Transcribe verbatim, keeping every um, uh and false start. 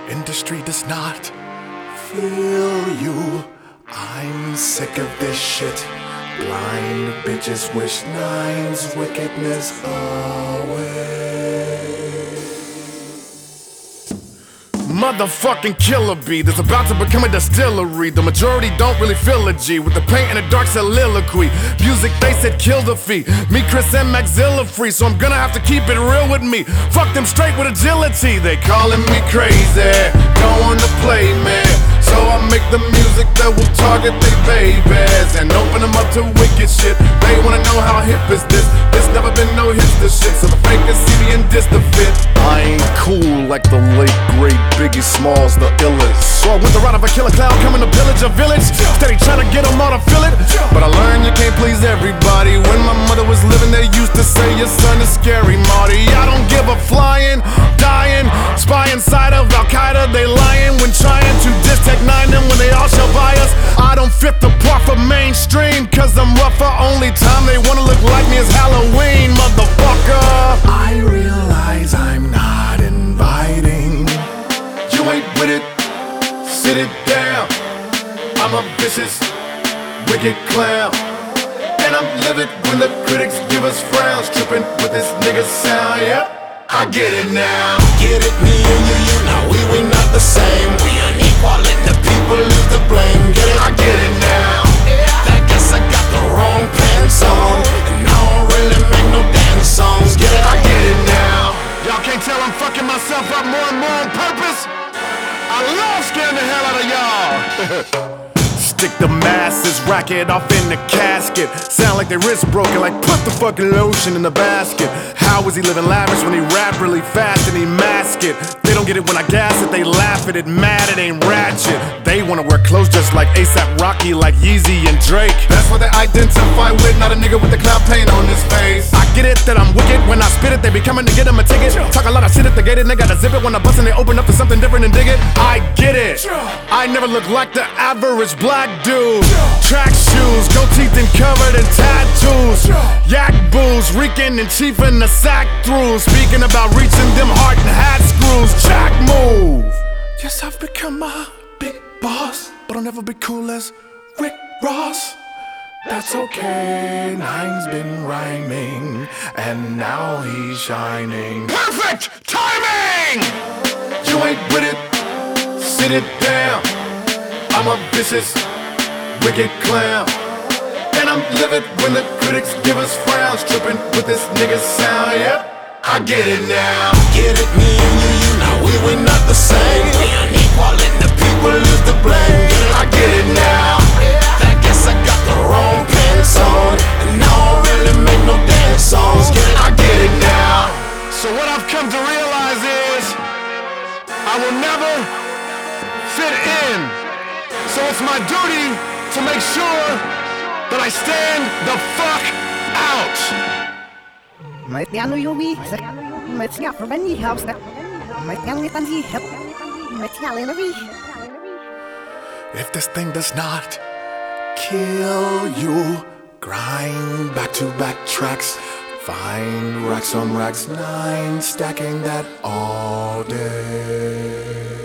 industry does not feel you. I'm sick of this shit. Blind bitches wish nine's wickedness away. Motherfucking killer bee that's about to become a distillery. The majority don't really feel a G with the paint and the dark soliloquy. Music they said kill the fee. Me, Chris, and Maxilla free, so I'm gonna have to keep it real with me. Fuck them straight with agility. They calling me crazy, don't wanna play me. So I make the music that will target they babies and open them up to wicked shit. They wanna know how hip is this. This never been no hipster shit, so the fake is see me and diss the fit. I ain't cool like the late great Biggie Smalls, the illest. So I went the route of a killer clown, coming to pillage a village. Steady trying to get them all to feel it. But I learned you can't please everybody. When my mother was living, they used to say your son is scary, Marty. I don't give a flying, dying, spy inside of Al-Qaeda. They lying when trying to diss Tech Nine them when they all shall buy us. I don't fit the part for mainstream, cause I'm rougher. Only time they wanna look like me is Halloween, motherfucker. I realize I'm not inviting. You ain't with it, sit it down. I'm a vicious, wicked clown. And I'm livid when the critics give us frowns. Tripping with this nigga sound, yeah, I get it now. Get it, me and you, you know we, we not the same. We unequal and the people lose the blame. Get it, I get it now. I guess I got the wrong pants on, and I don't really make no dance songs. Get it, I get it now. Y'all can't tell I'm fucking myself up more and more on purpose. I love scaring the hell out of y'all. Stick the masses, rack it off in the casket. Sound like their wrist broken, like put the fucking lotion in the basket. How is he living lavish when he rap really fast and he mask it? They don't get it when I gas it, they laugh at it, mad it ain't ratchet. They wanna wear clothes just like ASAP Rocky, like Yeezy and Drake. That's what they identify with, not a nigga with the cloud paint on his face. I get it that I'm wicked, when I spit it they be coming to get him a ticket. Talk a lot of shit at the gate and they gotta zip it. When I bust and they open up to something different and dig it. I get it, I never look like the average black dude. Track shoes, gold teeth and covered in tattoos. Yak booze, reeking and chiefing the sack through. Speaking about reaching them heart and hat screws. Jack move. Yes, I've become a big boss, but I'll never be cool as Rick Ross. That's okay, Nine's been rhyming, and now he's shining. Perfect timing! You ain't with it, sit it down. I'm a vicious, wicked clown. And I'm livid when the critics give us frowns. Tripping with this nigga sound, yep, I get it now. Get it, me and you, you know we, we not the same. We unequal and the people lose the blame. Get it, I get it now. I guess I got the wrong pants on, and I don't really make no dance songs. Get it, I get it now. So what I've come to realize is I will never fit in. So it's my duty to make sure that I stand the fuck out. If this thing does not kill you, grind back to back tracks, find racks on racks, nine, stacking that all day.